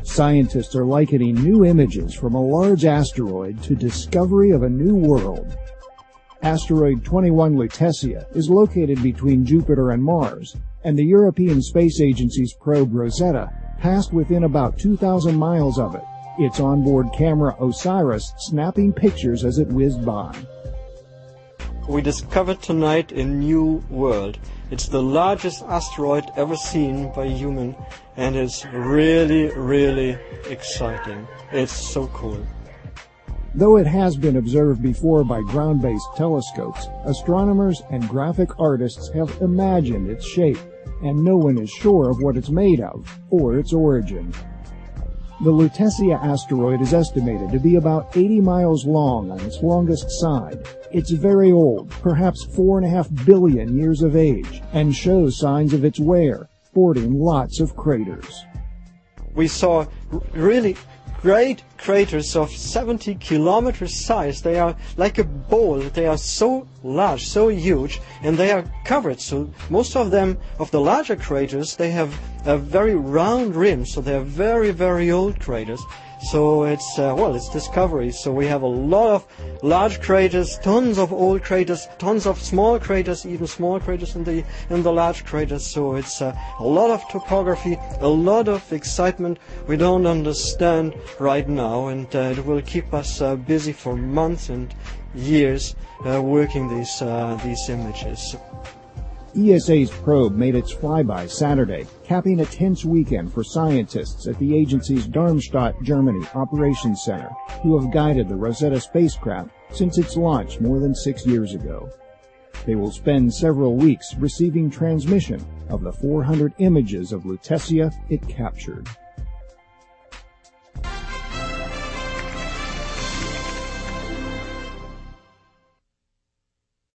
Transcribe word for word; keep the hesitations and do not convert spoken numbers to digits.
Scientists are likening new images from a large asteroid to discovery of a new world. Asteroid twenty-one Lutetia is located between Jupiter and Mars, and the European Space Agency's probe Rosetta passed within about two thousand miles of it, its onboard camera OSIRIS snapping pictures as it whizzed by. We discovered tonight a new world. It's the largest asteroid ever seen by a human, and it's really, really exciting. It's so cool. Though it has been observed before by ground-based telescopes, astronomers and graphic artists have imagined its shape, and no one is sure of what it's made of or its origin. The Lutetia asteroid is estimated to be about eighty miles long on its longest side. It's very old, perhaps four and a half billion years of age, and shows signs of its wear, sporting lots of craters. We saw really great craters of seventy kilometers size. They are like a bowl. They are so large, so huge, and they are covered. So most of them, of the larger craters, they have a very round rim. So they are very, very old craters. So it's, uh, well, it's discovery. So we have a lot of large craters, tons of old craters, tons of small craters, even small craters in the in the large craters. So it's uh, a lot of topography, a lot of excitement we don't understand right now, and uh, it will keep us uh, busy for months and years uh, working these uh, these images. E S A's probe made its flyby Saturday, capping a tense weekend for scientists at the agency's Darmstadt, Germany Operations Center, who have guided the Rosetta spacecraft since its launch more than six years ago. They will spend several weeks receiving transmission of the four hundred images of Lutetia it captured.